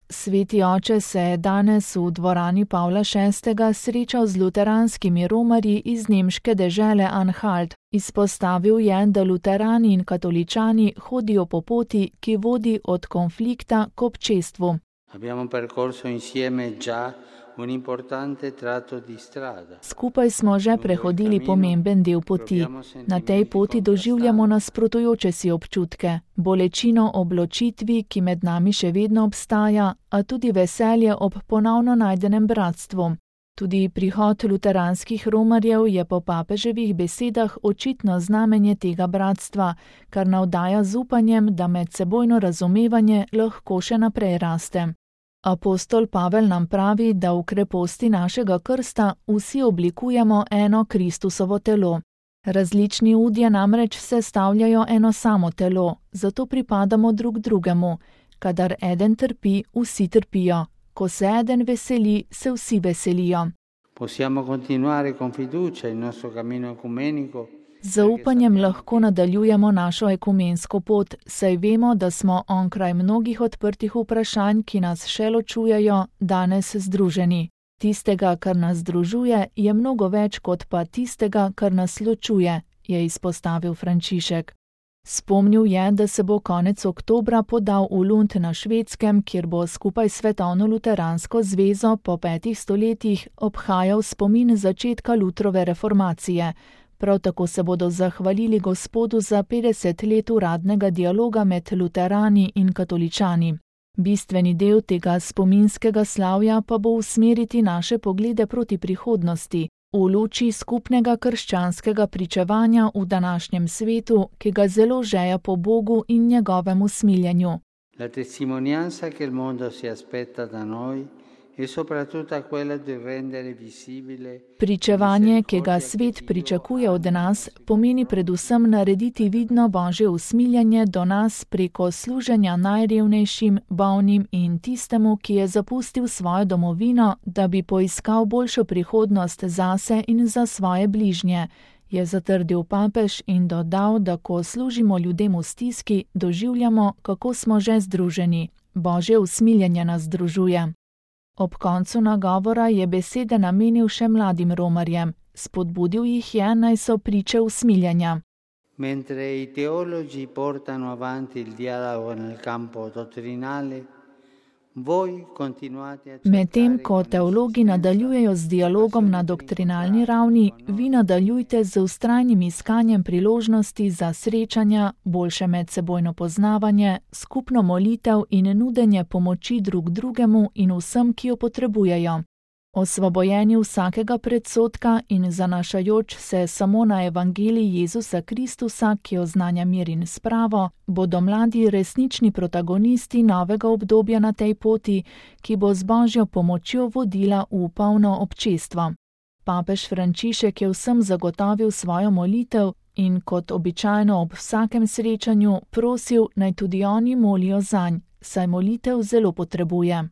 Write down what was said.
Sveti oče se je danes v dvorani Pavla VI. Srečal z luteranskimi romarji iz nemške dežele Anhalt. Izpostavil je, da luterani in katoličani hodijo po poti, ki vodi od konflikta k občestvu. Skupaj smo že prehodili pomemben del poti. Na tej poti doživljamo nasprotujoče si občutke, bolečino ob ločitvi, ki med nami še vedno obstaja, a tudi veselje ob ponovno najdenem bratstvu. Tudi prihod luteranskih romarjev je po papeževih besedah očitno znamenje tega bratstva, kar navdaja z upanjem, da medsebojno razumevanje lahko še naprej raste. Apostol Pavel nam pravi, da v kreposti našega krsta vsi oblikujemo eno Kristusovo telo. Različni udje namreč sestavljajo eno samo telo, zato pripadamo drug drugemu. Kadar eden trpi, vsi trpijo. Ko se eden veseli, se vsi veselijo. Z zaupanjem lahko nadaljujemo našo ekumensko pot, saj vemo, da smo onkraj mnogih odprtih vprašanj, ki nas še ločujejo, danes združeni. Tistega, kar nas združuje, je mnogo več kot pa tistega, kar nas ločuje, je izpostavil Frančišek. Spomnil je, da se bo konec oktobra podal v Lund na Švedskem, kjer bo skupaj s Svetovno luteransko zvezo po 5 stoletjih obhajal spomin začetka Lutrove reformacije. Prav tako se bodo zahvalili Gospodu za 50 let uradnega dialoga med luterani in katoličani. Bistveni del tega spominskega slavja pa bo usmeriti naše poglede proti prihodnosti, v luči skupnega krščanskega pričevanja v današnjem svetu, ki ga zelo žeja po Bogu in njegovem usmiljenju. La testimonianza che il mondo si aspetta da noi e soprattutto quella di rendere visibile. Pričevanje, ki ga svet pričakuje od nas, pomeni predvsem narediti vidno Božje usmiljenje do nas preko služenja najrevnejšim, bolnim in tistemu, ki je zapustil svojo domovino, da bi poiskal boljšo prihodnost zase in za svoje bližnje, je zatrdil papež in dodal, da ko služimo ljudem v stiski, doživljamo, kako smo že združeni. Božje usmiljenje nas združuje. Ob koncu nagovora je besede namenil še mladim romarjem. Spodbudil jih je, naj so priče usmiljenja. Mentre i teologi portano avanti il dialogo nel campo dottrinale, voi continuate a Medtem ko teologi nadaljujejo z dialogom na doktrinalni ravni, vi nadaljujte z vztrajnim iskanjem priložnosti za srečanja, boljše medsebojno poznavanje, skupno molitev in nudenje pomoči drug drugemu in vsem, ki jo potrebujejo. Osvobojeni vsakega predsodka in zanašajoč se samo na evangelij Jezusa Kristusa, ki oznanja mir in spravo, bodo mladi resnični protagonisti novega obdobja na tej poti, ki bo z Božjo pomočjo vodila v polno občestvo. Papež Frančišek je vsem zagotovil svojo molitev in kot običajno ob vsakem srečanju prosil, naj tudi oni molijo zanj, saj molitev zelo potrebuje.